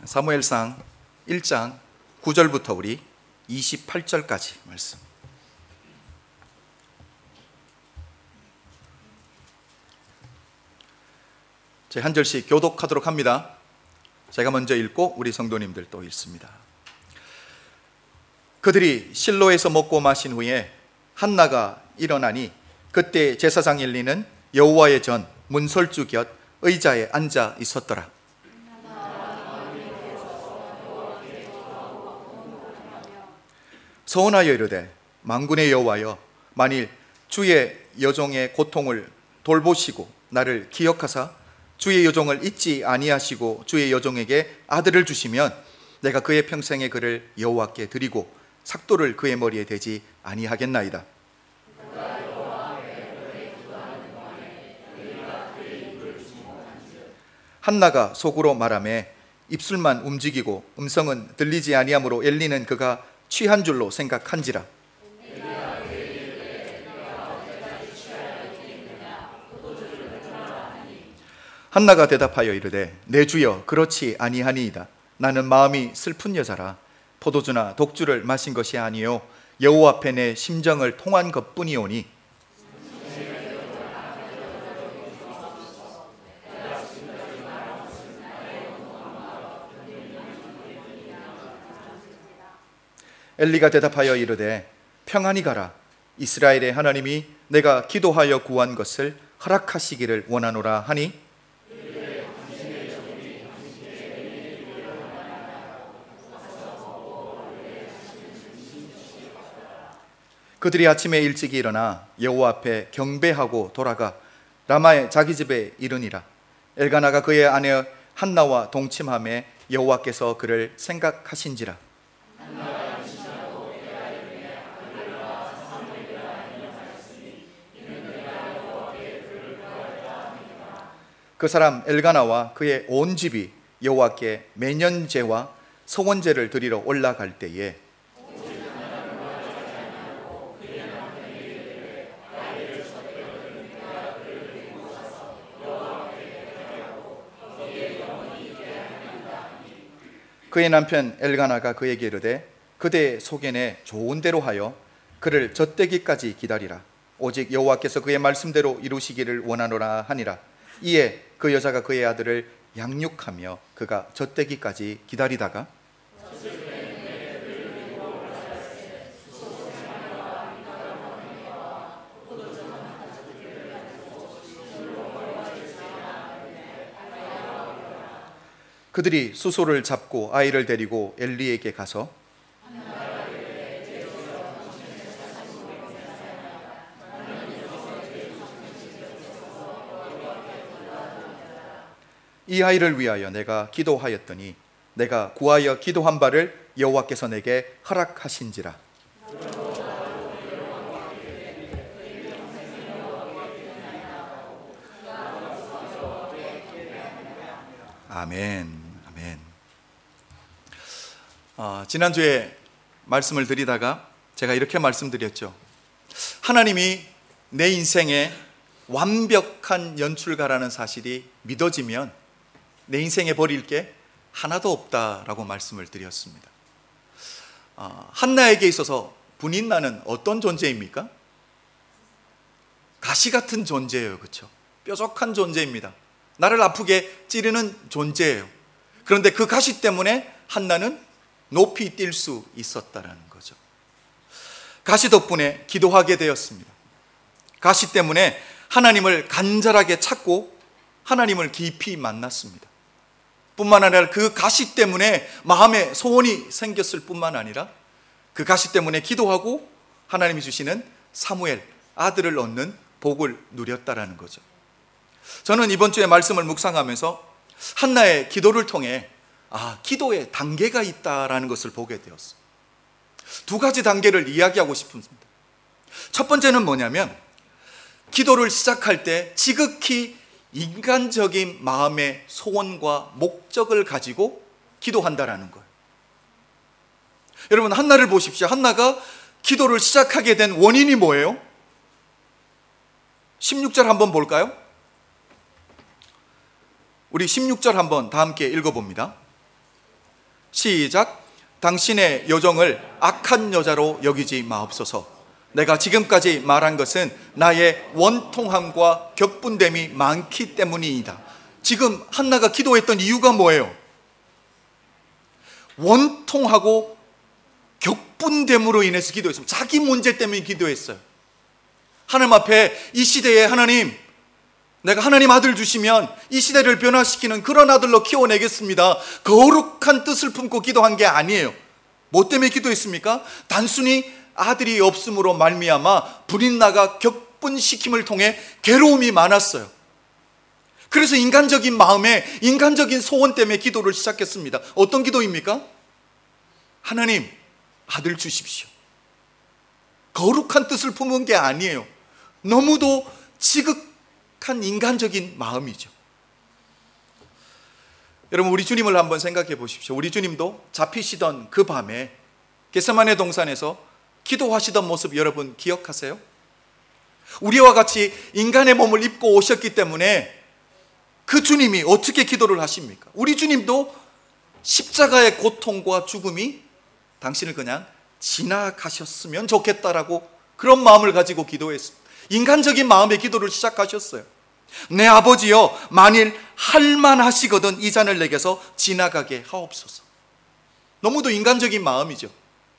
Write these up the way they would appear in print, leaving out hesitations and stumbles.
사무엘상 1장 9절부터 우리 28절까지 말씀. 저희 한 절씩 교독하도록 합니다. 제가 먼저 읽고 우리 성도님들 또 읽습니다. 그들이 실로에서 먹고 마신 후에 한나가 일어나니 그때 제사장 엘리는 여호와의 전 문설주 곁 의자에 앉아 있었더라. 서원하여 이르되 만군의 여호와여, 만일 주의 여종의 고통을 돌보시고 나를 기억하사 주의 여종을 잊지 아니하시고 주의 여종에게 아들을 주시면 내가 그의 평생의 그를 여호와께 드리고 삭도를 그의 머리에 대지 아니하겠나이다. 한나가 속으로 말하매 입술만 움직이고 음성은 들리지 아니하므로 엘리는 그가 취한 줄로 생각한지라. 한나가 대답하여 이르되 내 주여, 그렇지 아니하니이다. 나는 마음이 슬픈 여자라. 포도주나 독주를 마신 것이 아니요 여호와 앞에 내 심정을 통한 것뿐이오니 엘리가 대답하여 이르되 평안히 가라. 이스라엘의 하나님이 내가 기도하여 구한 것을 허락하시기를 원하노라 하니 그들이 아침에 일찍이 일어나 여호와 앞에 경배하고 돌아가 라마의 자기 집에 이르니라. 엘가나가 그의 아내 한나와 동침하며 여호와께서 그를 생각하신지라. 그 사람 엘가나와 그의 온 집이 여호와께 매년제와 서원제를 드리러 올라갈 때에 그의 남편 엘가나가 그에게 이르되 그대의 소견에 좋은 대로 하여 그를 젖되기까지 기다리라. 오직 여호와께서 그의 말씀대로 이루시기를 원하노라 하니라. 이에 그 여자가 그의 아들을 양육하며 그가 젖되기까지 기다리다가 그들이 수소를 잡고 아이를 데리고 엘리에게 가서 이 아이를 위하여 내가 기도하였더니 내가 구하여 기도한 바를 여호와께서 내게 허락하신지라. 아멘. 아멘. 지난주에 말씀을 드리다가 제가 이렇게 말씀드렸죠. 하나님이 내 인생에 완벽한 연출가라는 사실이 믿어지면 내 인생에 버릴 게 하나도 없다라고 말씀을 드렸습니다. 한나에게 있어서 분인나는 어떤 존재입니까? 가시 같은 존재예요. 그렇죠? 뾰족한 존재입니다. 나를 아프게 찌르는 존재예요. 그런데 그 가시 때문에 한나는 높이 뛸 수 있었다라는 거죠. 가시 덕분에 기도하게 되었습니다. 가시 때문에 하나님을 간절하게 찾고 하나님을 깊이 만났습니다. 뿐만 아니라 그 가시 때문에 마음에 소원이 생겼을 뿐만 아니라 그 가시 때문에 기도하고 하나님이 주시는 사무엘 아들을 얻는 복을 누렸다라는 거죠. 저는 이번 주에 말씀을 묵상하면서 한나의 기도를 통해 기도에 단계가 있다라는 것을 보게 되었어요. 두 가지 단계를 이야기하고 싶습니다. 첫 번째는 뭐냐면 기도를 시작할 때 지극히 인간적인 마음의 소원과 목적을 가지고 기도한다라는 거예요. 여러분, 한나를 보십시오. 한나가 기도를 시작하게 된 원인이 뭐예요? 16절 한번 볼까요? 우리 16절 한번 다 함께 읽어봅니다. 시작. 당신의 여종을 악한 여자로 여기지 마옵소서. 내가 지금까지 말한 것은 나의 원통함과 격분됨이 많기 때문이다. 지금 한나가 기도했던 이유가 뭐예요? 원통하고 격분됨으로 인해서 기도했습니다. 자기 문제 때문에 기도했어요. 하나님 앞에 이 시대에 하나님, 내가 하나님 아들 주시면 이 시대를 변화시키는 그런 아들로 키워내겠습니다. 거룩한 뜻을 품고 기도한 게 아니에요. 뭐 때문에 기도했습니까? 단순히 아들이 없음으로 말미암아 불인나가 격분시킴을 통해 괴로움이 많았어요. 그래서 인간적인 마음에 인간적인 소원 때문에 기도를 시작했습니다. 어떤 기도입니까? 하나님, 아들 주십시오. 거룩한 뜻을 품은 게 아니에요. 너무도 지극한 인간적인 마음이죠. 여러분, 우리 주님을 한번 생각해 보십시오. 우리 주님도 잡히시던 그 밤에 겟세마네 동산에서 기도하시던 모습 여러분 기억하세요? 우리와 같이 인간의 몸을 입고 오셨기 때문에 그 주님이 어떻게 기도를 하십니까? 우리 주님도 십자가의 고통과 죽음이 당신을 그냥 지나가셨으면 좋겠다라고 그런 마음을 가지고 기도했습니다. 인간적인 마음의 기도를 시작하셨어요. 내 아버지여, 만일 할만하시거든 이 잔을 내게서 지나가게 하옵소서. 너무도 인간적인 마음이죠.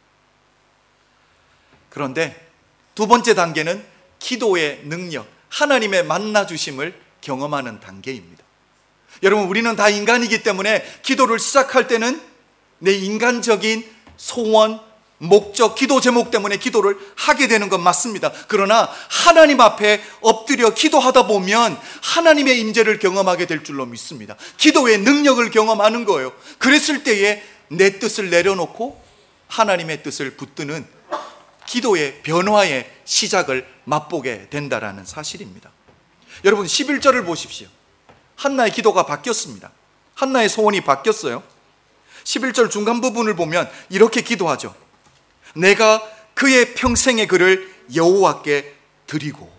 그런데 두 번째 단계는 기도의 능력, 하나님의 만나주심을 경험하는 단계입니다. 여러분, 우리는 다 인간이기 때문에 기도를 시작할 때는 내 인간적인 소원, 목적, 기도 제목 때문에 기도를 하게 되는 건 맞습니다. 그러나 하나님 앞에 엎드려 기도하다 보면 하나님의 임재를 경험하게 될 줄로 믿습니다. 기도의 능력을 경험하는 거예요. 그랬을 때에 내 뜻을 내려놓고 하나님의 뜻을 붙드는 기도의 변화의 시작을 맛보게 된다라는 사실입니다. 여러분, 11절을 보십시오. 한나의 기도가 바뀌었습니다. 한나의 소원이 바뀌었어요. 11절 중간 부분을 보면 이렇게 기도하죠. 내가 그의 평생의 그를 여호와께 드리고.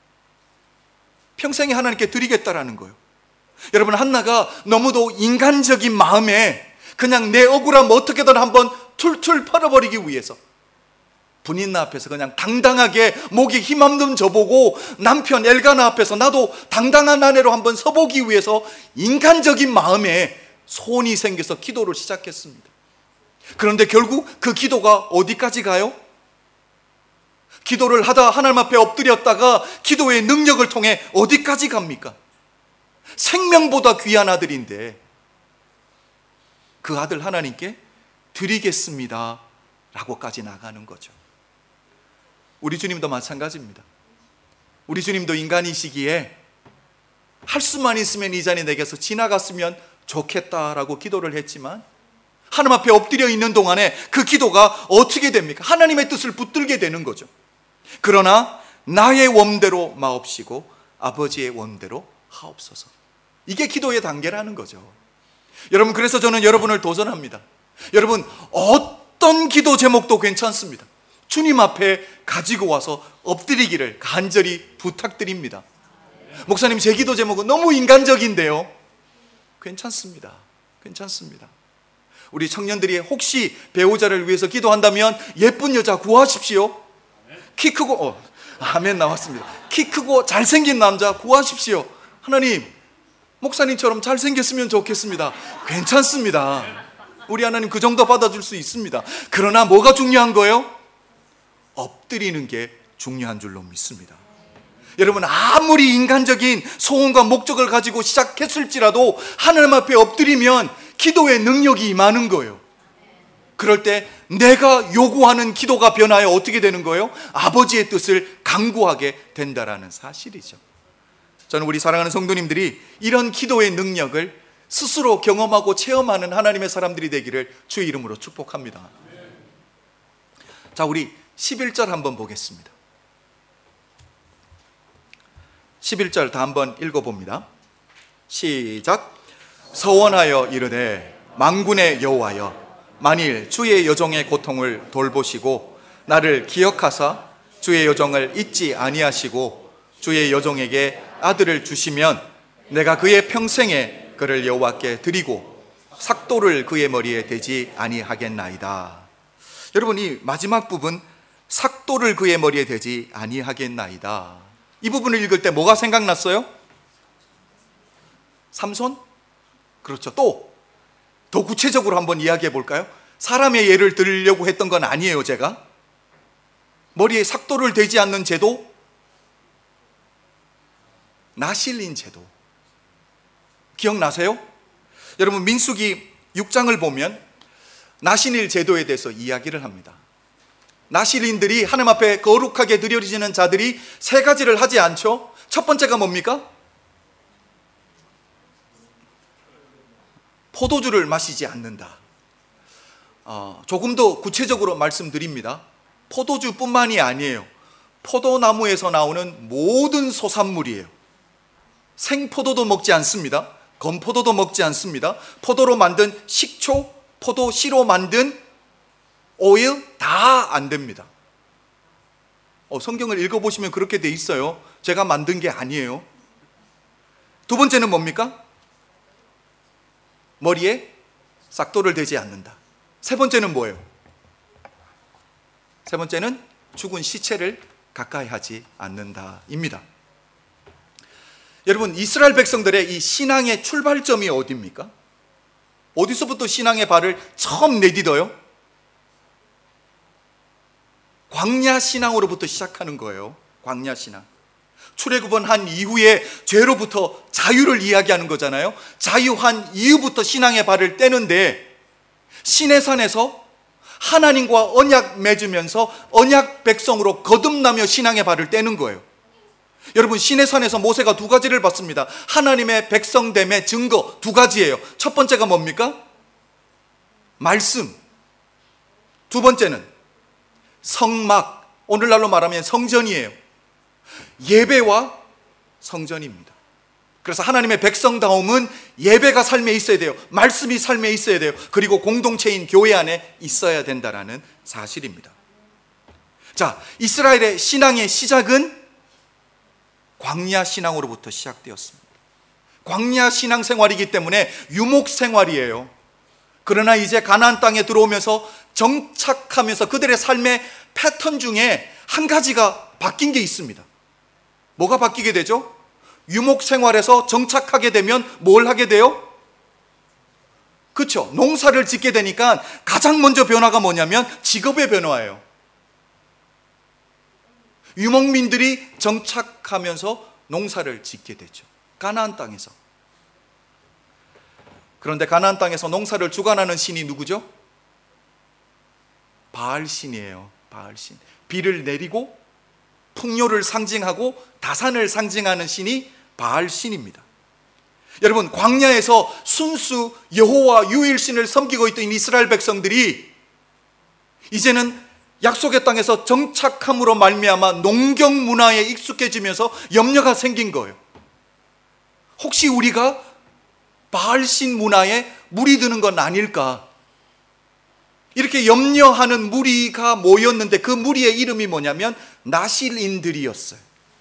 평생에 하나님께 드리겠다라는 거예요. 여러분, 한나가 너무도 인간적인 마음에 그냥 내 억울함 어떻게든 한번 툴툴 털어버리기 위해서 분인나 앞에서 그냥 당당하게 목에 힘 한번 줘보고 남편 엘가나 앞에서 나도 당당한 아내로 한번 서보기 위해서 인간적인 마음에 소원이 생겨서 기도를 시작했습니다. 그런데 결국 그 기도가 어디까지 가요? 기도를 하다 하나님 앞에 엎드렸다가 기도의 능력을 통해 어디까지 갑니까? 생명보다 귀한 아들인데 그 아들 하나님께 드리겠습니다 라고까지 나가는 거죠. 우리 주님도 마찬가지입니다. 우리 주님도 인간이시기에 할 수만 있으면 이 잔이 내게서 지나갔으면 좋겠다라고 기도를 했지만 하나님 앞에 엎드려 있는 동안에 그 기도가 어떻게 됩니까? 하나님의 뜻을 붙들게 되는 거죠. 그러나 나의 원대로 마옵시고 아버지의 원대로 하옵소서. 이게 기도의 단계라는 거죠. 여러분, 그래서 저는 여러분을 도전합니다. 여러분, 어떤 기도 제목도 괜찮습니다. 주님 앞에 가지고 와서 엎드리기를 간절히 부탁드립니다. 목사님, 제 기도 제목은 너무 인간적인데요. 괜찮습니다. 괜찮습니다. 우리 청년들이 혹시 배우자를 위해서 기도한다면 예쁜 여자 구하십시오. 키 크고 아멘 나왔습니다. 키 크고 잘생긴 남자 구하십시오. 하나님, 목사님처럼 잘생겼으면 좋겠습니다. 괜찮습니다. 우리 하나님 그 정도 받아줄 수 있습니다. 그러나 뭐가 중요한 거예요? 엎드리는 게 중요한 줄로 믿습니다. 여러분, 아무리 인간적인 소원과 목적을 가지고 시작했을지라도 하나님 앞에 엎드리면 기도의 능력이 임하는 거예요. 그럴 때 내가 요구하는 기도가 변하여 어떻게 되는 거예요? 아버지의 뜻을 강구하게 된다라는 사실이죠. 저는 우리 사랑하는 성도님들이 이런 기도의 능력을 스스로 경험하고 체험하는 하나님의 사람들이 되기를 주의 이름으로 축복합니다. 자, 우리 11절 한번 보겠습니다. 11절 다 한번 읽어봅니다. 시작. 서원하여 이르되 만군의 여호와여, 만일 주의 여종의 고통을 돌보시고 나를 기억하사 주의 여종을 잊지 아니하시고 주의 여종에게 아들을 주시면 내가 그의 평생에 그를 여호와께 드리고 삭도를 그의 머리에 대지 아니하겠나이다. 여러분, 이 마지막 부분, 삭도를 그의 머리에 대지 아니하겠나이다, 이 부분을 읽을 때 뭐가 생각났어요? 삼손? 그렇죠. 또 더 구체적으로 한번 이야기해 볼까요? 사람의 예를 들으려고 했던 건 아니에요. 제가 머리에 삭도를 대지 않는 제도, 나실린 제도 기억나세요? 여러분, 민수기 6장을 보면 나실린 제도에 대해서 이야기를 합니다. 나실린들이 하나님 앞에 거룩하게 드려지는 자들이 세 가지를 하지 않죠? 첫 번째가 뭡니까? 포도주를 마시지 않는다. 조금 더 구체적으로 말씀드립니다. 포도주뿐만이 아니에요. 포도나무에서 나오는 모든 소산물이에요. 생포도도 먹지 않습니다. 건포도도 먹지 않습니다. 포도로 만든 식초, 포도씨로 만든 오일 다 안 됩니다. 성경을 읽어보시면 그렇게 돼 있어요. 제가 만든 게 아니에요. 두 번째는 뭡니까? 머리에 삭도를 대지 않는다. 세 번째는 뭐예요? 세 번째는 죽은 시체를 가까이 하지 않는다입니다. 여러분, 이스라엘 백성들의 이 신앙의 출발점이 어디입니까? 어디서부터 신앙의 발을 처음 내딛어요? 광야 신앙으로부터 시작하는 거예요. 광야 신앙. 출애굽한 이후에 죄로부터 자유를 이야기하는 거잖아요. 자유한 이후부터 신앙의 발을 떼는데, 시내산에서 하나님과 언약 맺으면서 언약 백성으로 거듭나며 신앙의 발을 떼는 거예요. 여러분, 시내산에서 모세가 두 가지를 봤습니다. 하나님의 백성됨의 증거 두 가지예요. 첫 번째가 뭡니까? 말씀. 두 번째는 성막, 오늘날로 말하면 성전이에요. 예배와 성전입니다. 그래서 하나님의 백성다움은 예배가 삶에 있어야 돼요. 말씀이 삶에 있어야 돼요. 그리고 공동체인 교회 안에 있어야 된다는 사실입니다. 자, 이스라엘의 신앙의 시작은 광야 신앙으로부터 시작되었습니다. 광야 신앙 생활이기 때문에 유목 생활이에요. 그러나 이제 가나안 땅에 들어오면서 정착하면서 그들의 삶의 패턴 중에 한 가지가 바뀐 게 있습니다. 뭐가 바뀌게 되죠? 유목 생활에서 정착하게 되면 뭘 하게 돼요? 그렇죠. 농사를 짓게 되니까 가장 먼저 변화가 뭐냐면 직업의 변화예요. 유목민들이 정착하면서 농사를 짓게 되죠. 가나안 땅에서. 그런데 가나안 땅에서 농사를 주관하는 신이 누구죠? 바알신이에요. 바알신. 비를 내리고 풍요를 상징하고 다산을 상징하는 신이 바알신입니다. 여러분, 광야에서 순수 여호와 유일신을 섬기고 있던 이스라엘 백성들이 이제는 약속의 땅에서 정착함으로 말미암아 농경 문화에 익숙해지면서 염려가 생긴 거예요. 혹시 우리가 바알신 문화에 물이 드는 건 아닐까? 이렇게 염려하는 무리가 모였는데 그 무리의 이름이 뭐냐면 나실인들이었어요.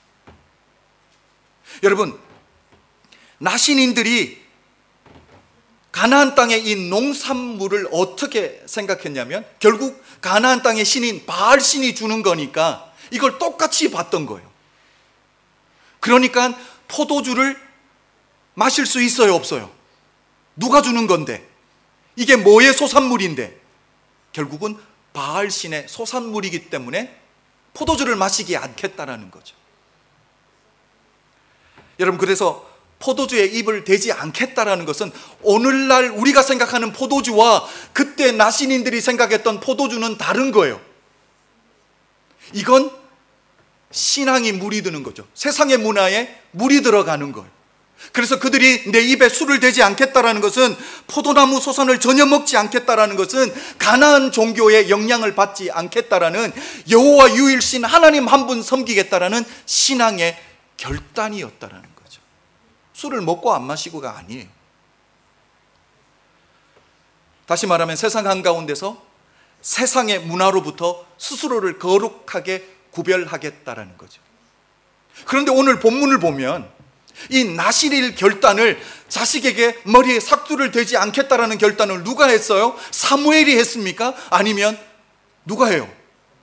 여러분, 나실인들이 가나안 땅의 이 농산물을 어떻게 생각했냐면 결국 가나안 땅의 신인 바알신이 주는 거니까 이걸 똑같이 봤던 거예요. 그러니까 포도주를 마실 수 있어요, 없어요? 누가 주는 건데? 이게 뭐의 소산물인데? 결국은 바알신의 소산물이기 때문에 포도주를 마시지 않겠다라는 거죠. 여러분, 그래서 포도주에 입을 대지 않겠다라는 것은 오늘날 우리가 생각하는 포도주와 그때 나신인들이 생각했던 포도주는 다른 거예요. 이건 신앙이 물이 드는 거죠. 세상의 문화에 물이 들어가는 거예요. 그래서 그들이 내 입에 술을 대지 않겠다라는 것은 포도나무 소산을 전혀 먹지 않겠다라는 것은 가나안 종교의 영향을 받지 않겠다라는 여호와 유일신 하나님 한 분 섬기겠다라는 신앙의 결단이었다라는 거죠. 술을 먹고 안 마시고가 아니에요. 다시 말하면 세상 한가운데서 세상의 문화로부터 스스로를 거룩하게 구별하겠다라는 거죠. 그런데 오늘 본문을 보면 이 나실일 결단을, 자식에게 머리에 삭두를 대지 않겠다라는 결단을 누가 했어요? 사무엘이 했습니까? 아니면 누가 해요?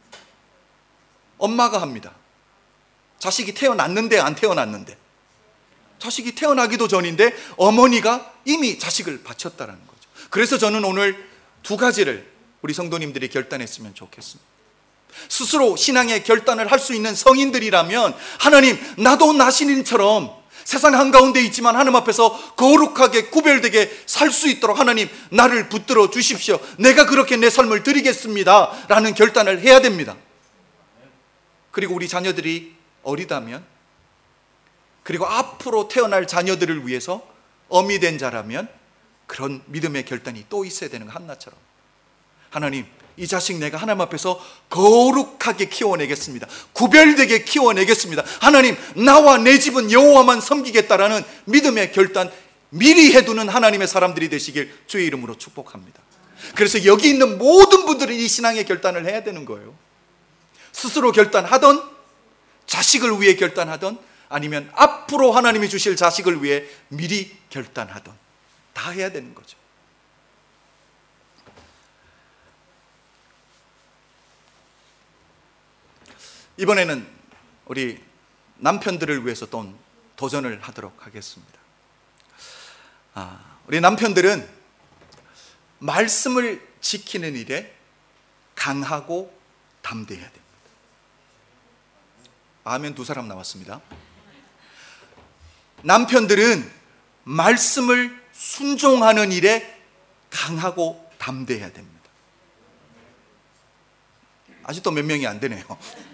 엄마가 합니다. 자식이 태어났는데 안 태어났는데, 자식이 태어나기도 전인데 어머니가 이미 자식을 바쳤다는 거죠. 그래서 저는 오늘 두 가지를 우리 성도님들이 결단했으면 좋겠습니다. 스스로 신앙의 결단을 할 수 있는 성인들이라면, 하나님, 나도 나신인처럼 세상 한가운데 있지만 하나님 앞에서 거룩하게 구별되게 살 수 있도록 하나님 나를 붙들어 주십시오. 내가 그렇게 내 삶을 드리겠습니다 라는 결단을 해야 됩니다. 그리고 우리 자녀들이 어리다면, 그리고 앞으로 태어날 자녀들을 위해서 어미 된 자라면 그런 믿음의 결단이 또 있어야 되는 거, 한나처럼. 하나님, 이 자식 내가 하나님 앞에서 거룩하게 키워내겠습니다. 구별되게 키워내겠습니다. 하나님, 나와 내 집은 여호와만 섬기겠다라는 믿음의 결단 미리 해두는 하나님의 사람들이 되시길 주의 이름으로 축복합니다. 그래서 여기 있는 모든 분들은 이 신앙의 결단을 해야 되는 거예요. 스스로 결단하던, 자식을 위해 결단하던, 아니면 앞으로 하나님이 주실 자식을 위해 미리 결단하던, 다 해야 되는 거죠. 이번에는 우리 남편들을 위해서 또 도전을 하도록 하겠습니다. 우리 남편들은 말씀을 지키는 일에 강하고 담대해야 됩니다. 아멘 두 사람 나왔습니다. 남편들은 말씀을 순종하는 일에 강하고 담대해야 됩니다. 아직도 몇 명이 안 되네요.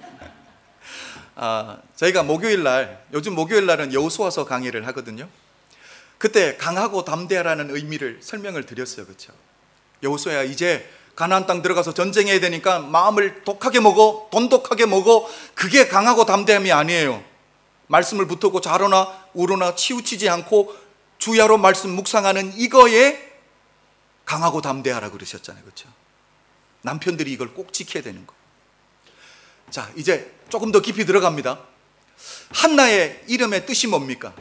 저희가 요즘 목요일날은 여호수아서 강의를 하거든요. 그때 강하고 담대하라는 의미를 설명을 드렸어요. 그렇죠? 여호수아야, 이제 가나안 땅 들어가서 전쟁해야 되니까 마음을 독하게 먹어, 돈독하게 먹어. 그게 강하고 담대함이 아니에요. 말씀을 붙들고 좌로나 우로나 치우치지 않고 주야로 말씀 묵상하는 이거에 강하고 담대하라 그러셨잖아요. 그렇죠? 남편들이 이걸 꼭 지켜야 되는 거. 자, 이제 조금 더 깊이 들어갑니다. 한나의 이름의 뜻이 뭡니까?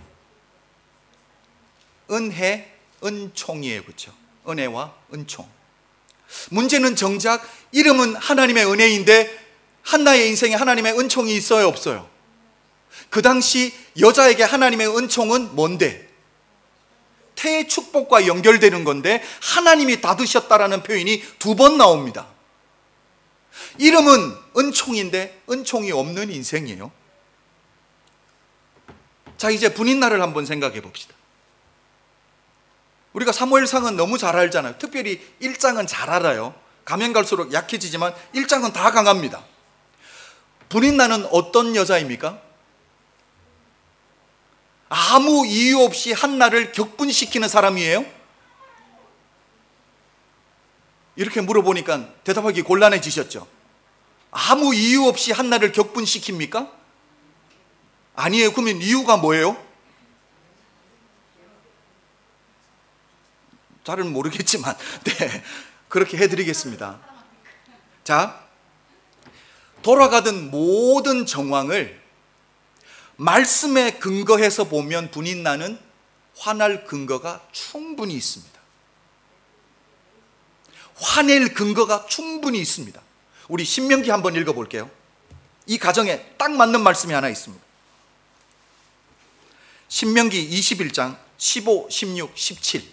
은혜, 은총이에요. 그렇죠? 은혜와 은총. 문제는 정작 이름은 하나님의 은혜인데 한나의 인생에 하나님의 은총이 있어요, 없어요? 그 당시 여자에게 하나님의 은총은 뭔데? 태의 축복과 연결되는 건데 하나님이 닫으셨다라는 표현이 2번 나옵니다. 이름은 은총인데 은총이 없는 인생이에요. 자, 이제 분인날을 한번 생각해 봅시다. 우리가 사무엘상은 너무 잘 알잖아요. 특별히 1장은 잘 알아요. 가면 갈수록 약해지지만 1장은 다 강합니다. 분인날은 어떤 여자입니까? 아무 이유 없이 한나를 격분시키는 사람이에요? 이렇게 물어보니까 대답하기 곤란해지셨죠? 아무 이유 없이 한나를 격분시킵니까? 아니에요. 그러면 이유가 뭐예요? 잘은 모르겠지만 네, 그렇게 해드리겠습니다. 자, 돌아가던 모든 정황을 말씀에 근거해서 보면 분인나는 화날 근거가 충분히 있습니다. 화낼 근거가 충분히 있습니다. 우리 신명기 한번 읽어볼게요. 이 가정에 딱 맞는 말씀이 하나 있습니다. 신명기 21장 15, 16, 17.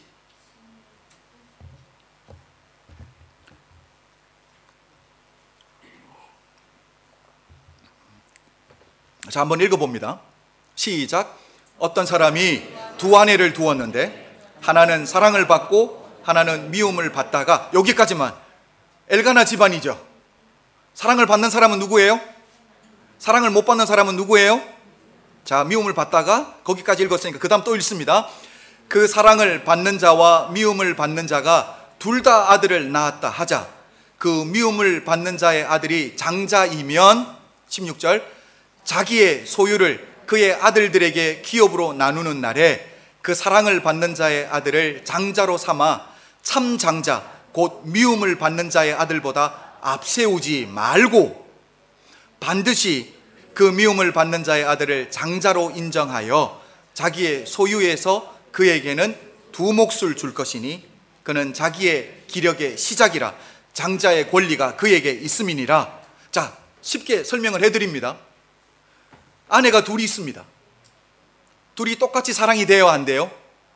자, 한번 읽어봅니다. 시작. 어떤 사람이 두 아내를 두었는데 하나는 사랑을 받고 하나는 미움을 받다가, 여기까지만. 엘가나 집안이죠. 사랑을 받는 사람은 누구예요? 사랑을 못 받는 사람은 누구예요? 자, 미움을 받다가 거기까지 읽었으니까 그 다음 또 읽습니다. 그 사랑을 받는 자와 미움을 받는 자가 둘 다 아들을 낳았다 하자. 그 미움을 받는 자의 아들이 장자이면 16절 자기의 소유를 그의 아들들에게 기업으로 나누는 날에 그 사랑을 받는 자의 아들을 장자로 삼아 참 장자 곧 미움을 받는 자의 아들보다 앞세우지 말고 반드시 그 미움을 받는 자의 아들을 장자로 인정하여 자기의 소유에서 그에게는 두 몫을 줄 것이니 그는 자기의 기력의 시작이라 장자의 권리가 그에게 있음이니라. 자, 쉽게 설명을 해드립니다. 아내가 둘이 있습니다. 둘이 똑같이 사랑이 돼요, 안 돼요?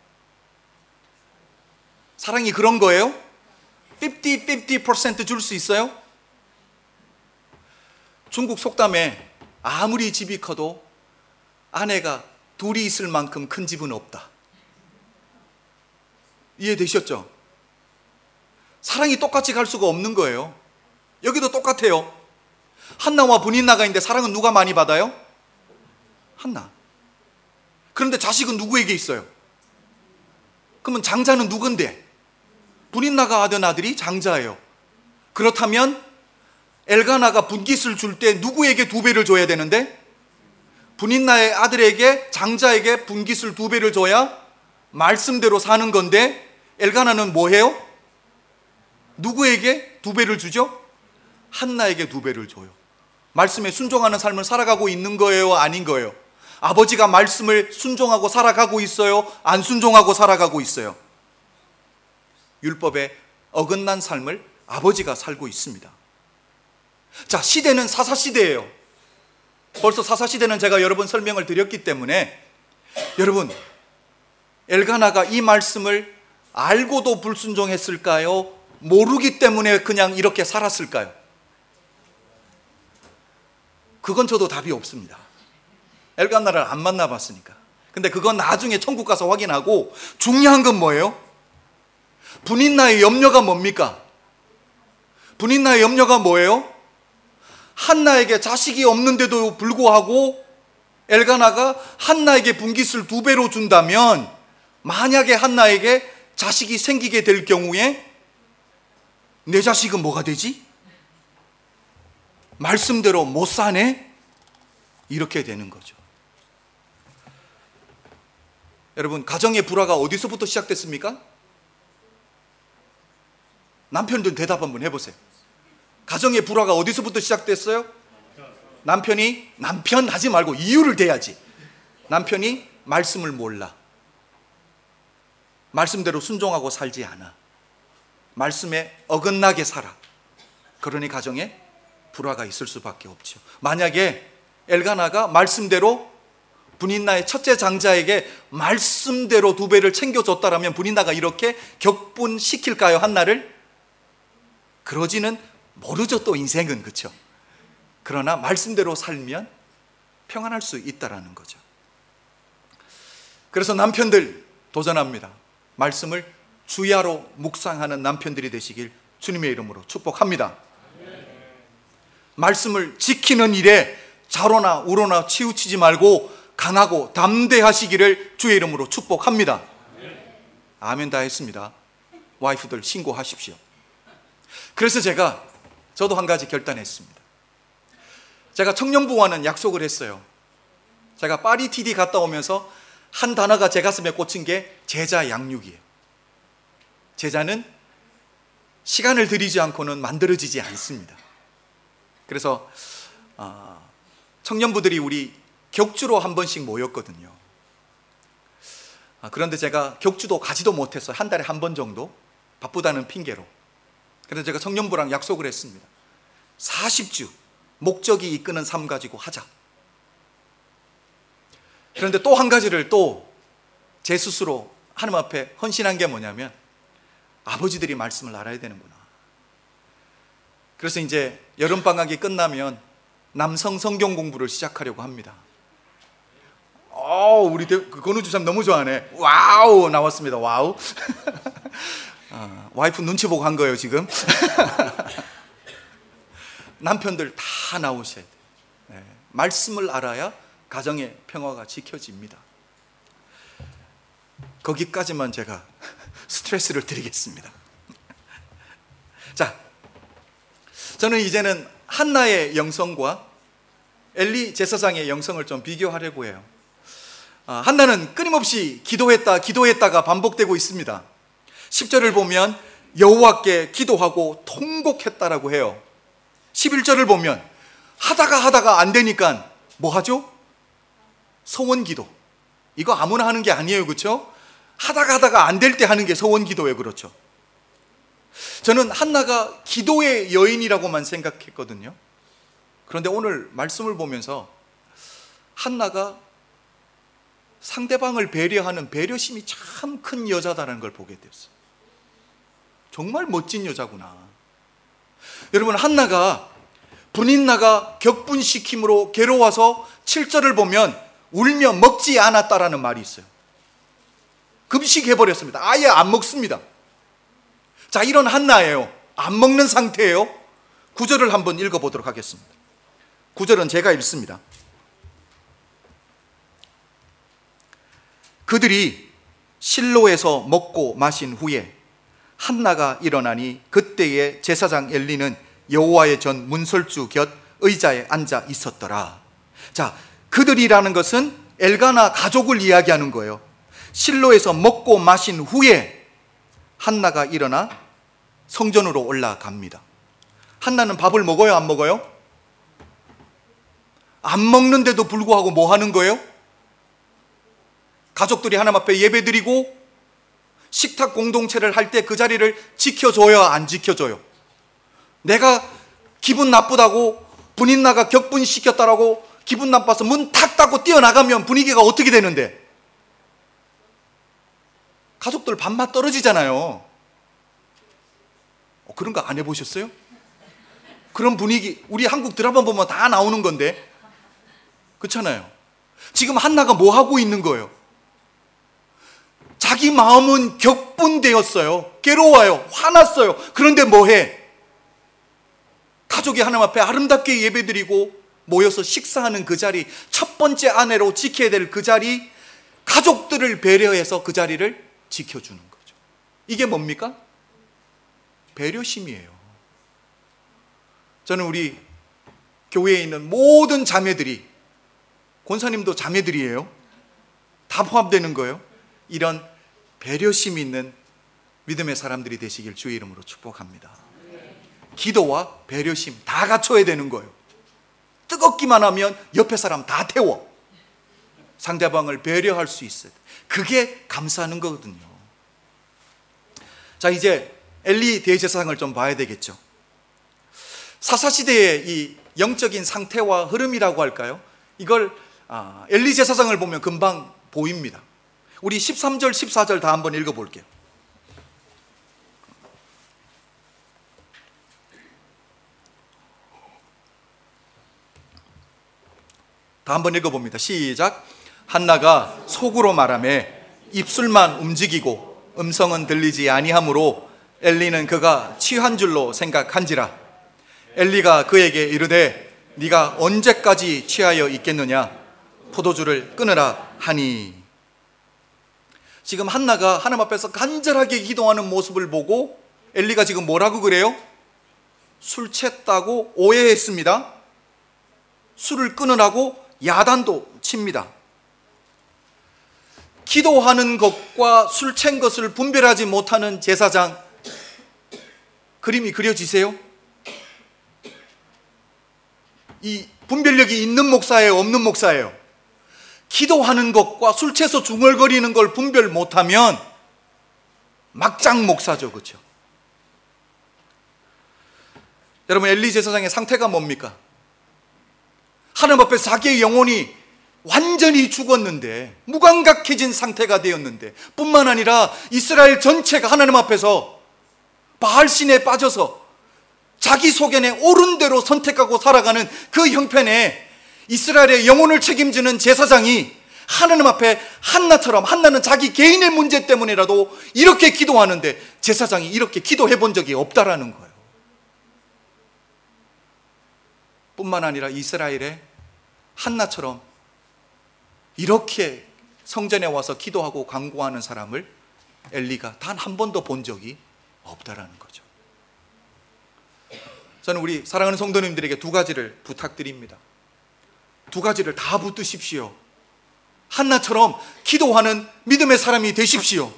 사랑이 그런 거예요? 50% 줄 수 있어요? 중국 속담에 아무리 집이 커도 아내가 둘이 있을 만큼 큰 집은 없다. 이해되셨죠? 사랑이 똑같이 갈 수가 없는 거예요. 여기도 똑같아요. 한나와 브닌나가 있는데 사랑은 누가 많이 받아요? 한나. 그런데 자식은 누구에게 있어요? 그러면 장자는 누군데? 브닌나가 하던 아들이 장자예요. 그렇다면 엘가나가 분깃을 줄 때 누구에게 2배를 줘야 되는데? 브닌나의 아들에게, 장자에게 분깃을 2배를 줘야 말씀대로 사는 건데, 엘가나는 뭐 해요? 누구에게 2배를 주죠? 한나에게 2배를 줘요. 말씀에 순종하는 삶을 살아가고 있는 거예요, 아닌 거예요? 아버지가 말씀을 순종하고 살아가고 있어요, 안 순종하고 살아가고 있어요? 율법에 어긋난 삶을 아버지가 살고 있습니다. 자, 시대는 사사시대예요. 벌써 사사시대는 제가 여러 번 설명을 드렸기 때문에, 여러분, 엘가나가 이 말씀을 알고도 불순종했을까요? 모르기 때문에 그냥 이렇게 살았을까요? 그건 저도 답이 없습니다. 엘가나를 안 만나봤으니까. 근데 그건 나중에 천국 가서 확인하고, 중요한 건 뭐예요? 브닌나의 염려가 뭡니까? 브닌나의 염려가 뭐예요? 한나에게 자식이 없는데도 불구하고 엘가나가 한나에게 분깃을 2배로 준다면, 만약에 한나에게 자식이 생기게 될 경우에 내 자식은 뭐가 되지? 말씀대로 못 사네? 이렇게 되는 거죠. 여러분, 가정의 불화가 어디서부터 시작됐습니까? 남편들 대답 한번 해보세요. 가정의 불화가 어디서부터 시작됐어요? 남편 하지 말고 이유를 대야지. 남편이 말씀을 몰라. 말씀대로 순종하고 살지 않아. 말씀에 어긋나게 살아. 그러니 가정에 불화가 있을 수밖에 없죠. 만약에 엘가나가 말씀대로 브닌나의 첫째 장자에게 말씀대로 2배를 챙겨줬다라면 브닌나가 이렇게 격분시킬까요, 한나를? 그러지는 모르죠, 또 인생은. 그렇죠? 그러나 말씀대로 살면 평안할 수 있다라는 거죠. 그래서 남편들 도전합니다. 말씀을 주야로 묵상하는 남편들이 되시길 주님의 이름으로 축복합니다. 말씀을 지키는 일에 좌로나 우로나 치우치지 말고 강하고 담대하시기를 주의 이름으로 축복합니다. 아멘 다 했습니다. 와이프들 신고하십시오. 그래서 저도 한 가지 결단했습니다. 제가 청년부와는 약속을 했어요. 제가 파리 TD 갔다 오면서 한 단어가 제 가슴에 꽂힌 게 제자 양육이에요. 제자는 시간을 들이지 않고는 만들어지지 않습니다. 그래서 청년부들이 우리 격주로 한 번씩 모였거든요. 그런데 제가 격주도 가지도 못했어요. 한 달에 한 번 정도, 바쁘다는 핑계로. 그래서 제가 청년부랑 약속을 했습니다. 40주 목적이 이끄는 삶 가지고 하자. 그런데 또 한 가지를 또 제 스스로 하나님 앞에 헌신한 게 뭐냐면, 아버지들이 말씀을 알아야 되는구나. 그래서 이제 여름방학이 끝나면 남성 성경 공부를 시작하려고 합니다. 우리 건우 주사님 너무 좋아하네. 와우 나왔습니다. 와우. 와이프 눈치 보고 한 거예요 지금. 남편들 다 나오셔야 돼요. 말씀을 알아야 가정의 평화가 지켜집니다. 거기까지만 제가 스트레스를 드리겠습니다. 자, 저는 이제는 한나의 영성과 엘리 제사장의 영성을 좀 비교하려고 해요. 한나는 끊임없이 기도했다가 반복되고 있습니다. 10절을 보면 여호와께 기도하고 통곡했다라고 해요. 11절을 보면 하다가 안 되니까 뭐 하죠? 소원 기도. 이거 아무나 하는 게 아니에요. 그렇죠? 하다가 안 될 때 하는 게 서원 기도예요. 그렇죠? 저는 한나가 기도의 여인이라고만 생각했거든요. 그런데 오늘 말씀을 보면서 한나가 상대방을 배려하는 배려심이 참 큰 여자다라는 걸 보게 됐어요. 정말 멋진 여자구나. 여러분, 한나가 분인나가 격분시킴으로 괴로워서 7절을 보면 울며 먹지 않았다라는 말이 있어요. 금식해버렸습니다. 아예 안 먹습니다. 자, 이런 한나예요. 안 먹는 상태예요. 9절을 한번 읽어보도록 하겠습니다. 9절은 제가 읽습니다. 그들이 실로에서 먹고 마신 후에 한나가 일어나니 그때에 제사장 엘리는 여호와의 전 문설주 곁 의자에 앉아 있었더라. 자, 그들이라는 것은 엘가나 가족을 이야기하는 거예요. 실로에서 먹고 마신 후에 한나가 일어나 성전으로 올라갑니다. 한나는 밥을 먹어요, 안 먹어요? 안 먹는데도 불구하고 뭐 하는 거예요? 가족들이 하나님 앞에 예배드리고 식탁 공동체를 할 때 그 자리를 지켜줘요, 안 지켜줘요? 내가 기분 나쁘다고 분인나가 격분시켰다라고 기분 나빠서 문 탁 닫고 뛰어나가면 분위기가 어떻게 되는데? 가족들 밥맛 떨어지잖아요. 그런 거 안 해보셨어요? 그런 분위기 우리 한국 드라마 보면 다 나오는 건데, 그렇잖아요. 지금 한나가 뭐 하고 있는 거예요? 자기 마음은 격분되었어요. 괴로워요. 화났어요. 그런데 뭐 해? 가족이 하나님 앞에 아름답게 예배드리고 모여서 식사하는 그 자리, 첫 번째 아내로 지켜야 될 그 자리, 가족들을 배려해서 그 자리를 지켜주는 거죠. 이게 뭡니까? 배려심이에요. 저는 우리 교회에 있는 모든 자매들이, 권사님도 자매들이에요. 다 포함되는 거예요. 이런 배려심 있는 믿음의 사람들이 되시길 주의 이름으로 축복합니다. 기도와 배려심 다 갖춰야 되는 거예요. 뜨겁기만 하면 옆에 사람 다 태워. 상대방을 배려할 수 있어요. 그게 감사하는 거거든요. 자, 이제 엘리 대제사장을 좀 봐야 되겠죠. 사사시대의 이 영적인 상태와 흐름이라고 할까요? 이걸 엘리 제사장을 보면 금방 보입니다. 우리 13절 14절 다 한번 읽어볼게요. 다 한번 읽어봅니다. 시작. 한나가 속으로 말하며 입술만 움직이고 음성은 들리지 아니하므로 엘리는 그가 취한 줄로 생각한지라. 엘리가 그에게 이르되 네가 언제까지 취하여 있겠느냐? 포도주를 끊으라 하니. 지금 한나가 하나님 앞에서 간절하게 기도하는 모습을 보고 엘리가 지금 뭐라고 그래요? 술 취했다고 오해했습니다. 술을 끊으라고 야단도 칩니다. 기도하는 것과 술 취한 것을 분별하지 못하는 제사장, 그림이 그려지세요? 이 분별력이 있는 목사예요, 없는 목사예요? 기도하는 것과 술 취해서 중얼거리는 걸 분별 못하면 막장 목사죠, 그렇죠? 여러분, 엘리 제사장의 상태가 뭡니까? 하나님 앞에 자기의 영혼이 완전히 죽었는데, 무감각해진 상태가 되었는데, 뿐만 아니라 이스라엘 전체가 하나님 앞에서 바알신에 빠져서 자기 소견에 옳은 대로 선택하고 살아가는 그 형편에 이스라엘의 영혼을 책임지는 제사장이 하나님 앞에 한나처럼, 한나는 자기 개인의 문제 때문이라도 이렇게 기도하는데 제사장이 이렇게 기도해 본 적이 없다라는 거예요. 뿐만 아니라 이스라엘의 한나처럼 이렇게 성전에 와서 기도하고 간구하는 사람을 엘리가 단 한 번도 본 적이 없다라는 거죠. 저는 우리 사랑하는 성도님들에게 두 가지를 부탁드립니다. 두 가지를 다 붙드십시오. 한나처럼 기도하는 믿음의 사람이 되십시오.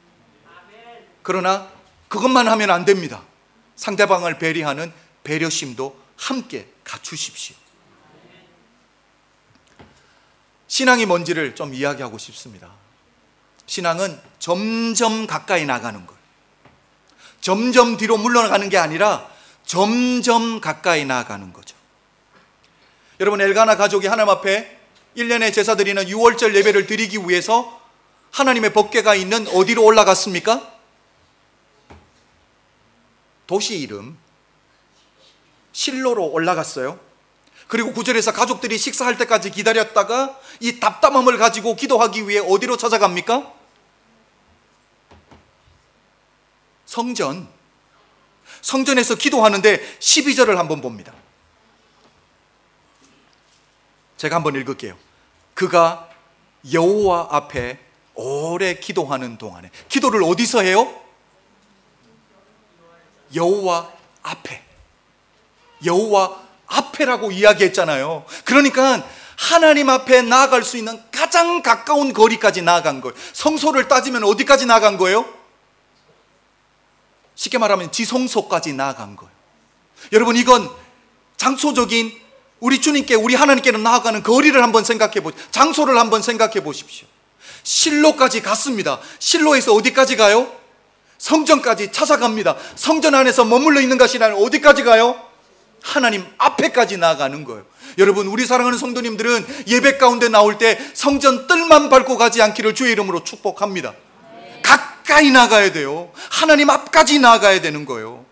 그러나 그것만 하면 안 됩니다. 상대방을 배려하는 배려심도 함께 갖추십시오. 신앙이 뭔지를 좀 이야기하고 싶습니다. 신앙은 점점 가까이 나가는 거예요. 점점 뒤로 물러나가는 게 아니라 점점 가까이 나아가는 거죠. 여러분, 엘가나 가족이 하나님 앞에 1년에 제사 드리는 유월절 예배를 드리기 위해서 하나님의 법궤가 있는 어디로 올라갔습니까? 도시 이름 실로로 올라갔어요. 그리고 9절에서 가족들이 식사할 때까지 기다렸다가 이 답답함을 가지고 기도하기 위해 어디로 찾아갑니까? 성전에서 기도하는데 12절을 한번 봅니다. 제가 한번 읽을게요. 그가 여호와 앞에 오래 기도하는 동안에, 기도를 어디서 해요? 여호와 앞에. 여호와 앞에라고 이야기했잖아요. 그러니까 하나님 앞에 나아갈 수 있는 가장 가까운 거리까지 나아간 거예요. 성소를 따지면 어디까지 나아간 거예요? 쉽게 말하면 지성소까지 나아간 거예요. 여러분, 이건 장소적인 우리 주님께, 우리 하나님께로 나아가는 거리를 한번 생각해 보십시오. 장소를 한번 생각해 보십시오. 실로까지 갔습니다. 실로에서 어디까지 가요? 성전까지 찾아갑니다. 성전 안에서 머물러 있는 것이 아니라 어디까지 가요? 하나님 앞에까지 나아가는 거예요. 여러분, 우리 사랑하는 성도님들은 예배 가운데 나올 때 성전 뜰만 밟고 가지 않기를 주의 이름으로 축복합니다. 가까이 나가야 돼요. 하나님 앞까지 나아가야 되는 거예요.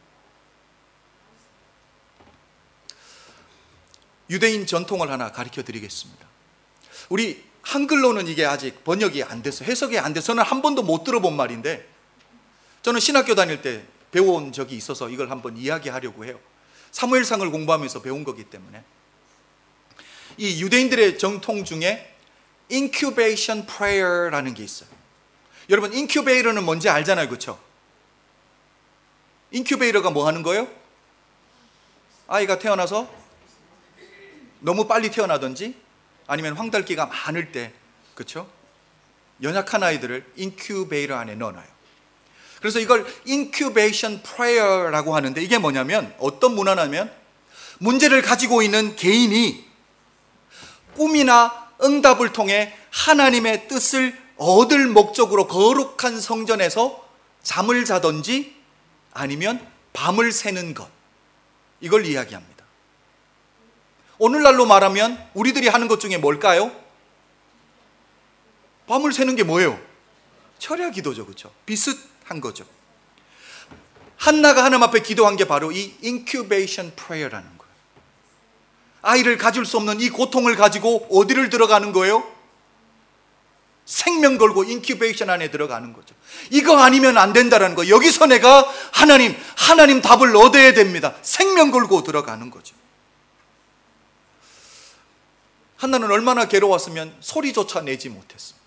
유대인 전통을 하나 가르쳐 드리겠습니다. 우리 한글로는 이게 아직 번역이 안 돼서, 해석이 안 돼서 저는 한 번도 못 들어본 말인데, 저는 신학교 다닐 때 배워온 적이 있어서 이걸 한번 이야기하려고 해요. 사무엘상을 공부하면서 배운 거기 때문에. 이 유대인들의 전통 중에 incubation prayer라는 게 있어요. 여러분, 인큐베이터는 뭔지 알잖아요, 그렇죠? 인큐베이터가 뭐 하는 거예요? 아이가 태어나서 너무 빨리 태어나든지 아니면 황달기가 많을 때, 그렇죠? 연약한 아이들을 인큐베이터 안에 넣어놔요. 그래서 이걸 인큐베이션 프레이어라고 하는데, 이게 뭐냐면, 어떤 문화냐면 문제를 가지고 있는 개인이 꿈이나 응답을 통해 하나님의 뜻을 얻을 목적으로 거룩한 성전에서 잠을 자든지 아니면 밤을 새는 것, 이걸 이야기합니다. 오늘날로 말하면 우리들이 하는 것 중에 뭘까요? 밤을 새는 게 뭐예요? 철야 기도죠, 그렇죠? 비슷한 거죠. 한나가 하나님 앞에 기도한 게 바로 이 인큐베이션 프레이어라는 거예요. 아이를 가질 수 없는 이 고통을 가지고 어디를 들어가는 거예요? 생명 걸고 인큐베이션 안에 들어가는 거죠. 이거 아니면 안 된다는 거. 여기서 내가 하나님 답을 얻어야 됩니다. 생명 걸고 들어가는 거죠. 한나는 얼마나 괴로웠으면 소리조차 내지 못했습니다.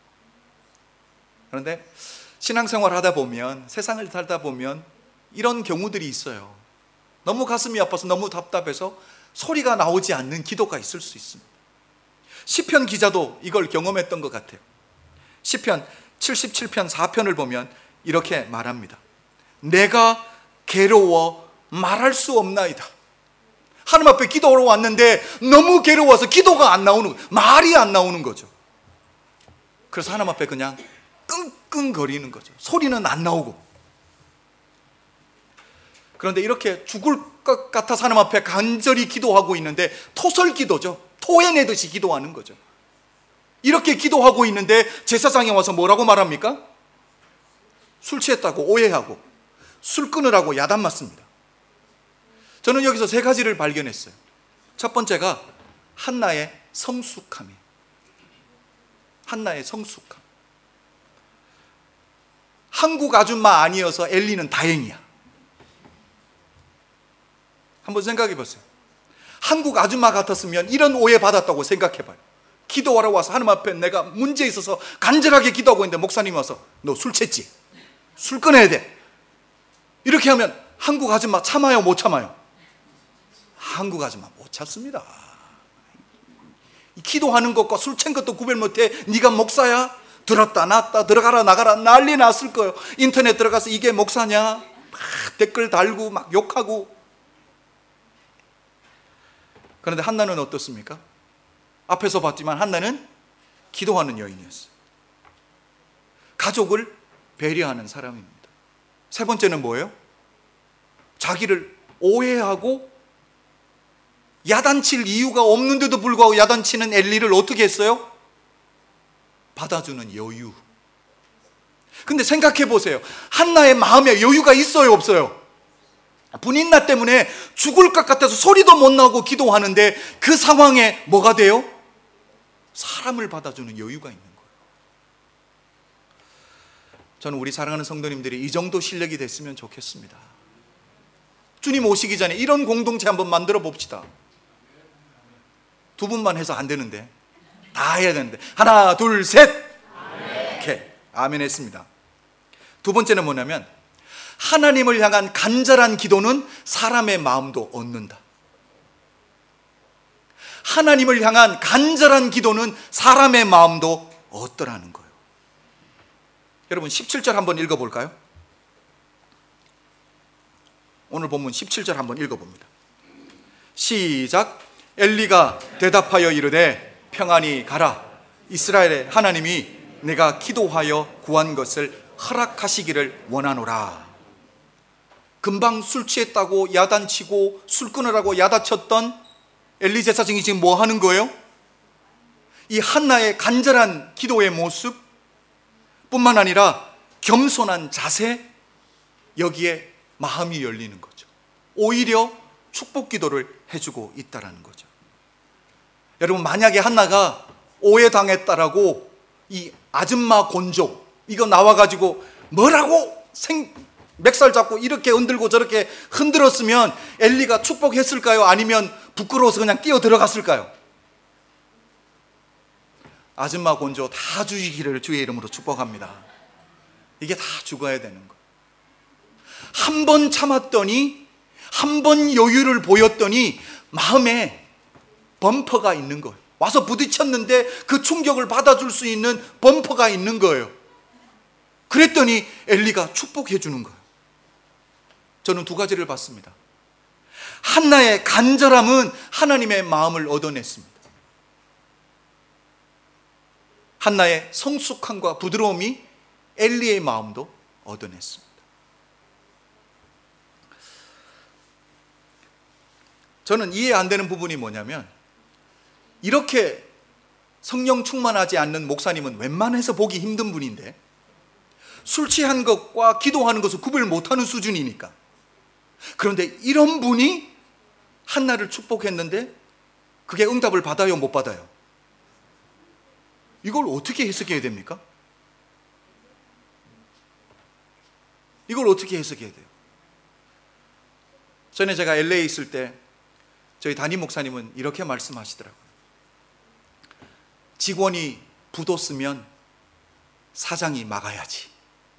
그런데 신앙생활 하다 보면, 세상을 살다 보면 이런 경우들이 있어요. 너무 가슴이 아파서, 너무 답답해서 소리가 나오지 않는 기도가 있을 수 있습니다. 시편 기자도 이걸 경험했던 것 같아요. 시편 77편 4편을 보면 이렇게 말합니다. 내가 괴로워 말할 수 없나이다. 하나님 앞에 기도하러 왔는데 너무 괴로워서 기도가 안 나오는 거예요. 말이 안 나오는 거죠. 그래서 하나님 앞에 그냥 끙끙거리는 거죠. 소리는 안 나오고. 그런데 이렇게 죽을 것 같아서 하나님 앞에 간절히 기도하고 있는데, 토설 기도죠. 토해내듯이 기도하는 거죠. 이렇게 기도하고 있는데 제사장이 와서 뭐라고 말합니까? 술 취했다고 오해하고 술 끊으라고 야단 맞습니다. 저는 여기서 세 가지를 발견했어요. 첫 번째가 한나의 성숙함이에요. 한나의 성숙함. 한국 아줌마 아니어서 엘리는 다행이야. 한번 생각해 보세요. 한국 아줌마 같았으면 이런 오해 받았다고 생각해 봐요. 기도하러 와서 하나님 앞에 내가 문제 있어서 간절하게 기도하고 있는데 목사님이 와서 너 술 취했지? 술 끊어야 돼. 이렇게 하면 한국 아줌마 참아요, 못 참아요? 한국 아줌마 못 참습니다. 기도하는 것과 술 취한 것도 구별 못해. 네가 목사야? 들었다 놨다 들어가라 나가라 난리 났을 거예요. 인터넷 들어가서 이게 목사냐? 막 댓글 달고 막 욕하고. 그런데 한나는 어떻습니까? 앞에서 봤지만 한나는 기도하는 여인이었어요. 가족을 배려하는 사람입니다. 세 번째는 뭐예요? 자기를 오해하고 야단칠 이유가 없는데도 불구하고 야단치는 엘리를 어떻게 했어요? 받아주는 여유. 근데 생각해 보세요. 한나의 마음에 여유가 있어요, 없어요? 분인나 때문에 죽을 것 같아서 소리도 못 나고 기도하는데 그 상황에 뭐가 돼요? 사람을 받아주는 여유가 있는 거예요. 저는 우리 사랑하는 성도님들이 이 정도 실력이 됐으면 좋겠습니다. 주님 오시기 전에 이런 공동체 한번 만들어 봅시다. 두 분만 해서 안 되는데 다 해야 되는데 하나 둘 셋 이렇게 아멘 했습니다. 두 번째는 뭐냐면 하나님을 향한 간절한 기도는 사람의 마음도 얻는다. 하나님을 향한 간절한 기도는 사람의 마음도 얻더라는 거예요. 여러분 17절 한번 읽어볼까요? 오늘 본문 17절 한번 읽어봅니다. 시작. 엘리가 대답하여 이르되 평안히 가라. 이스라엘의 하나님이 내가 기도하여 구한 것을 허락하시기를 원하노라. 금방 술 취했다고 야단치고 술 끊으라고 야단쳤던 엘리 제사장이 지금 뭐 하는 거예요? 이 한나의 간절한 기도의 모습 뿐만 아니라 겸손한 자세, 여기에 마음이 열리는 거죠. 오히려 축복 기도를 해주고 있다는 거죠. 여러분, 만약에 한나가 오해당했다라고 이 아줌마 곤족 이거 나와가지고 뭐라고 맥살 잡고 이렇게 흔들고 저렇게 흔들었으면 엘리가 축복했을까요? 아니면 부끄러워서 그냥 뛰어 들어갔을까요? 아줌마 곤조 다 주시기를 주의 이름으로 축복합니다. 이게 다 죽어야 되는 거예요. 한 번 참았더니, 한 번 여유를 보였더니 마음에 범퍼가 있는 거예요. 와서 부딪혔는데 그 충격을 받아줄 수 있는 범퍼가 있는 거예요. 그랬더니 엘리가 축복해 주는 거예요. 저는 두 가지를 봤습니다. 한나의 간절함은 하나님의 마음을 얻어냈습니다. 한나의 성숙함과 부드러움이 엘리의 마음도 얻어냈습니다. 저는 이해 안 되는 부분이 뭐냐면, 이렇게 성령 충만하지 않는 목사님은 웬만해서 보기 힘든 분인데 술 취한 것과 기도하는 것을 구별 못하는 수준이니까. 그런데 이런 분이 한나를 축복했는데 그게 응답을 받아요, 못 받아요? 이걸 어떻게 해석해야 됩니까? 이걸 어떻게 해석해야 돼요? 전에 제가 LA에 있을 때 저희 담임 목사님은 이렇게 말씀하시더라고요. 직원이 부도쓰면 사장이 막아야지.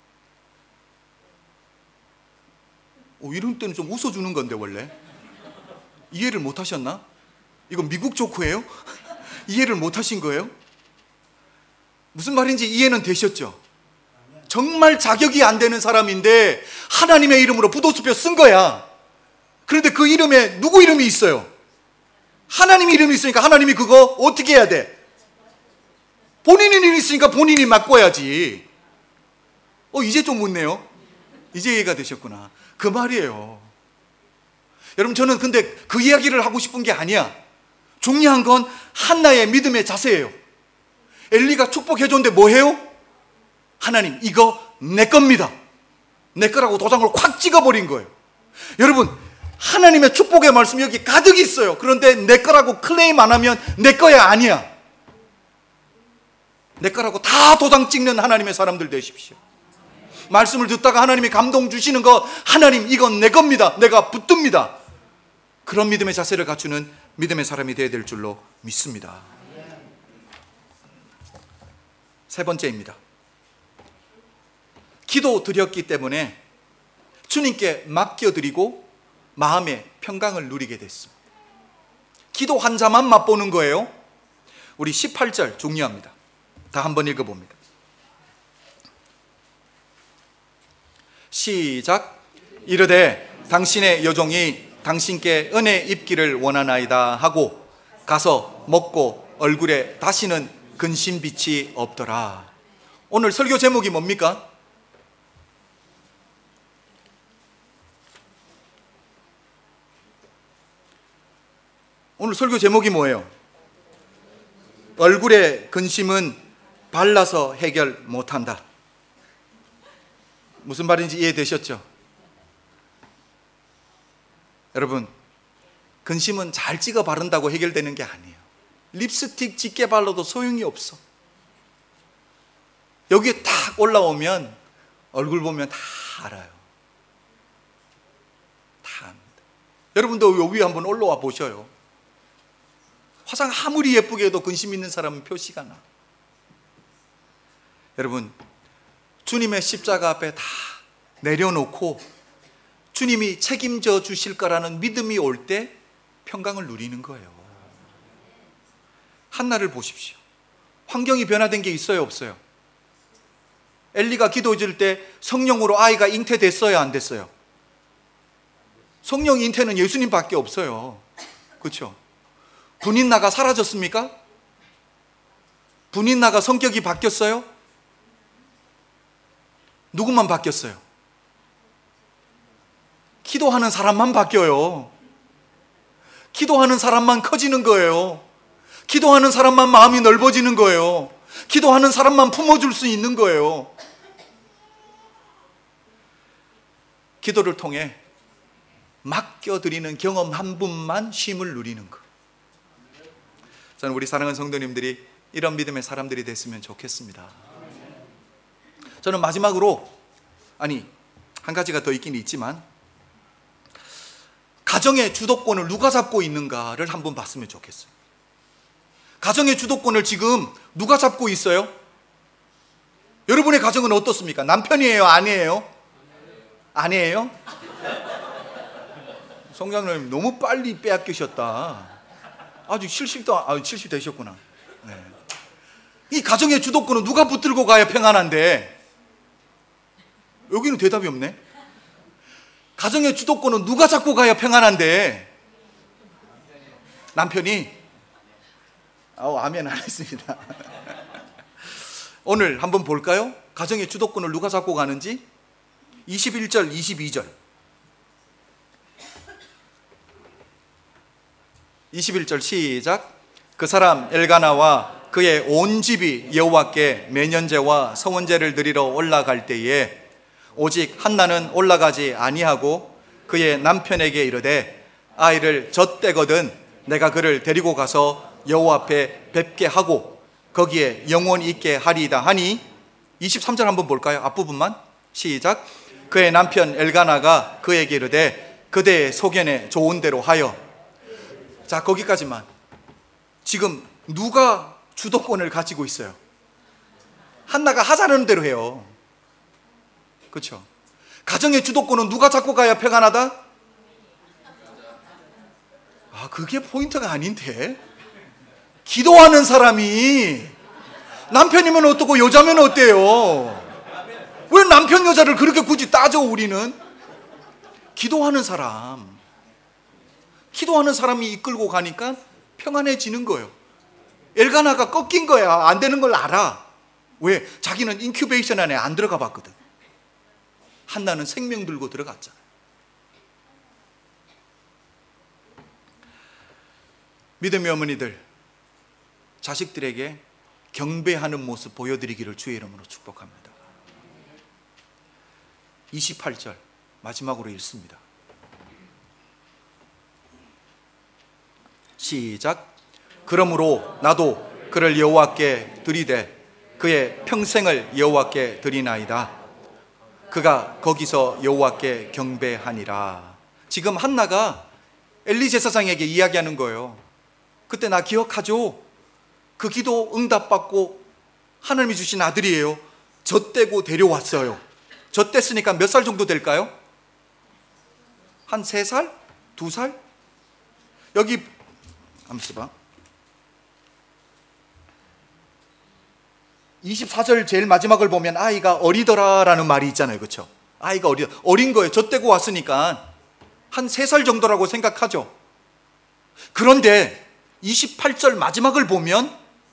이런 때는 좀 웃어주는 건데 원래 이해를 못 하셨나? 이건 미국 조크예요? 이해를 못 하신 거예요? 무슨 말인지 이해는 되셨죠? 정말 자격이 안 되는 사람인데 하나님의 이름으로 부도수표 쓴 거야. 그런데 그 이름에 누구 이름이 있어요? 하나님 이름이 있으니까 하나님이 그거 어떻게 해야 돼? 본인 이름이 있으니까 본인이 맡고야지. 이제 좀 묻네요. 이제 이해가 되셨구나. 그 말이에요. 여러분, 저는 근데 그 이야기를 하고 싶은 게 아니야. 중요한 건 한나의 믿음의 자세예요. 엘리가 축복해 줬는데 뭐 해요? 하나님, 이거 내 겁니다. 내 거라고 도장을 확 찍어버린 거예요. 여러분, 하나님의 축복의 말씀이 여기 가득 있어요. 그런데 내 거라고 클레임 안 하면 내 거야 아니야. 내 거라고 다 도장 찍는 하나님의 사람들 되십시오. 말씀을 듣다가 하나님이 감동 주시는 거, 하나님 이건 내 겁니다. 내가 붙듭니다. 그런 믿음의 자세를 갖추는 믿음의 사람이 되어야 될 줄로 믿습니다. 세 번째입니다. 기도 드렸기 때문에 주님께 맡겨드리고 마음의 평강을 누리게 됐습니다. 기도 한 자만 맛보는 거예요. 우리 18절 중요합니다. 다 한번 읽어봅니다. 시작. 이르되 당신의 여종이 당신께 은혜 입기를 원하나이다 하고 가서 먹고 얼굴에 다시는 근심빛이 없더라. 오늘 설교 제목이 뭡니까? 오늘 설교 제목이 뭐예요? 얼굴의 근심은 발라서 해결 못한다. 무슨 말인지 이해되셨죠? 여러분, 근심은 잘 찍어 바른다고 해결되는 게 아니에요. 립스틱 짙게 발라도 소용이 없어. 여기에 딱 올라오면 얼굴 보면 다 알아요. 다 압니다. 여러분도 여기 한번 올라와 보셔요. 화장 아무리 예쁘게 해도 근심 있는 사람은 표시가 나. 여러분, 주님의 십자가 앞에 다 내려놓고 주님이 책임져 주실 거라는 믿음이 올 때 평강을 누리는 거예요. 한나를 보십시오. 환경이 변화된 게 있어요, 없어요? 엘리가 기도 줄 때 성령으로 아이가 잉태됐어요, 안 됐어요? 성령 잉태는 예수님밖에 없어요. 그렇죠? 분인나가 사라졌습니까? 분인나가 성격이 바뀌었어요? 누구만 바뀌었어요? 기도하는 사람만 바뀌어요. 기도하는 사람만 커지는 거예요. 기도하는 사람만 마음이 넓어지는 거예요. 기도하는 사람만 품어줄 수 있는 거예요. 기도를 통해 맡겨드리는 경험 한 분만 쉼을 누리는 것. 저는 우리 사랑하는 성도님들이 이런 믿음의 사람들이 됐으면 좋겠습니다. 저는 마지막으로, 한 가지가 더 있긴 있지만, 가정의 주도권을 누가 잡고 있는가를 한번 봤으면 좋겠어요. 가정의 주도권을 지금 누가 잡고 있어요? 여러분의 가정은 어떻습니까? 남편이에요? 아내예요? 아내예요? 성장님 너무 빨리 빼앗기셨다. 아직 70 되셨구나. 네. 이 가정의 주도권은 누가 붙들고 가야 평안한데? 여기는 대답이 없네. 가정의 주도권은 누가 잡고 가야 평안한데? 남편이? 아멘 안 했습니다. 오늘 한번 볼까요? 가정의 주도권을 누가 잡고 가는지? 21절, 22절. 21절 시작. 그 사람 엘가나와 그의 온 집이 여호와께 매년제와 성원제를 드리러 올라갈 때에 오직 한나는 올라가지 아니하고 그의 남편에게 이르되 아이를 젖대거든 내가 그를 데리고 가서 여호와 앞에 뵙게 하고 거기에 영원히 있게 하리이다 하니. 23절 한번 볼까요? 앞부분만 시작. 그의 남편 엘가나가 그에게 이르되 그대의 소견에 좋은 대로 하여. 자, 거기까지만. 지금 누가 주도권을 가지고 있어요? 한나가 하자는 대로 해요. 그렇죠? 가정의 주도권은 누가 잡고 가야 평안하다? 그게 포인트가 아닌데. 기도하는 사람이 남편이면 어떻고 여자면 어때요? 왜 남편 여자를 그렇게 굳이 따져? 우리는 기도하는 사람이 이끌고 가니까 평안해지는 거예요. 엘가나가 꺾인 거야. 안 되는 걸 알아. 왜? 자기는 인큐베이션 안에 안 들어가 봤거든. 한나는 생명 들고 들어갔잖아. 믿음의 어머니들, 자식들에게 경배하는 모습 보여드리기를 주의 이름으로 축복합니다. 28절 마지막으로 읽습니다. 시작. 그러므로 나도 그를 여호와께 드리되 그의 평생을 여호와께 드리나이다. 그가 거기서 여호와께 경배하니라. 지금 한나가 엘리 제사장에게 이야기하는 거예요. 그때 나 기억하죠? 그 기도 응답받고 하나님이 주신 아들이에요. 젖대고 데려왔어요. 젖댔으니까 몇 살 정도 될까요? 한 3살? 2살? 여기 한번 봐. 24절 제일 마지막을 보면 아이가 어리더라라는 말이 있잖아요. 그렇죠? 아이가 어린 거예요. 젖대고 왔으니까 한 3살 정도라고 생각하죠. 그런데 28절 마지막을 보면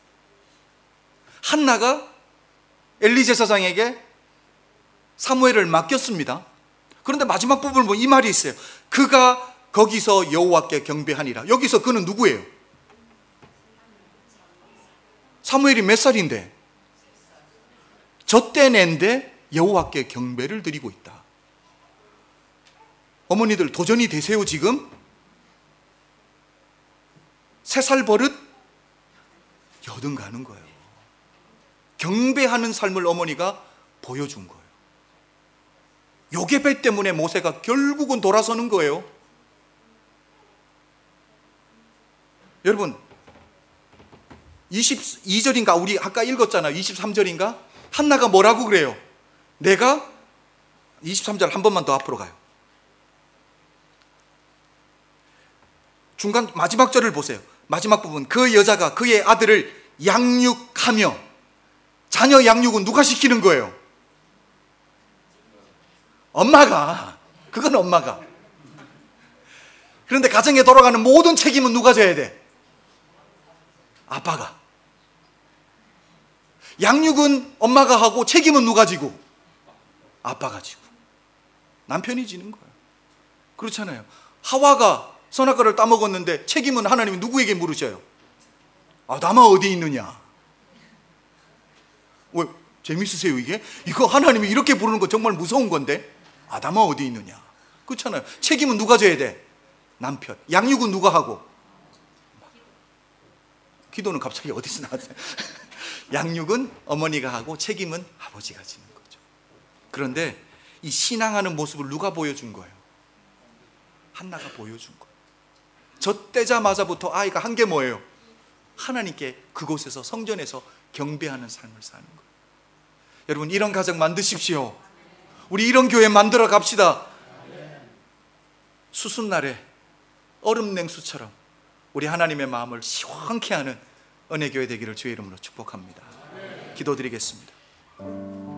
한나가 엘리 제사장에게 사무엘을 맡겼습니다. 그런데 마지막 부분을 보면 이 말이 있어요. 그가 거기서 여호와께 경배하니라. 여기서 그는 누구예요? 사무엘이 몇 살인데? 젖대 낸데 여호와께 경배를 드리고 있다. 어머니들 도전이 되세요 지금? 3살 버릇 여든 가는 거예요. 경배하는 삶을 어머니가 보여준 거예요. 요게벳 때문에 모세가 결국은 돌아서는 거예요. 여러분 22절인가 우리 아까 읽었잖아요. 23절인가? 한나가 뭐라고 그래요? 내가 23절 한 번만 더 앞으로 가요. 중간 마지막 절을 보세요. 마지막 부분. 그 여자가 그의 아들을 양육하며, 자녀 양육은 누가 시키는 거예요? 엄마가. 그건 엄마가. 그런데 가정에 돌아가는 모든 책임은 누가 져야 돼? 아빠가. 양육은 엄마가 하고 책임은 누가 지고? 아빠가 지고. 남편이 지는 거예요. 그렇잖아요. 하와가 선악과를 따먹었는데 책임은 하나님이 누구에게 물으셔요? 아담아 어디 있느냐? 왜 재밌으세요 이게? 이거 하나님이 이렇게 부르는 거 정말 무서운 건데. 아담아 어디 있느냐? 그렇잖아요. 책임은 누가 져야 돼? 남편. 양육은 누가 하고? 기도는 갑자기 어디서 나왔어요? 양육은 어머니가 하고 책임은 아버지가 지는 거죠. 그런데 이 신앙하는 모습을 누가 보여준 거예요? 한나가 보여준 거예요. 젖대자마자부터 아이가 한 게 뭐예요? 하나님께 그곳에서 성전에서 경배하는 삶을 사는 거예요. 여러분 이런 가정 만드십시오. 우리 이런 교회 만들어 갑시다. 수순날에 얼음냉수처럼 우리 하나님의 마음을 시원케 하는 은혜교회 되기를 주의 이름으로 축복합니다. 기도드리겠습니다.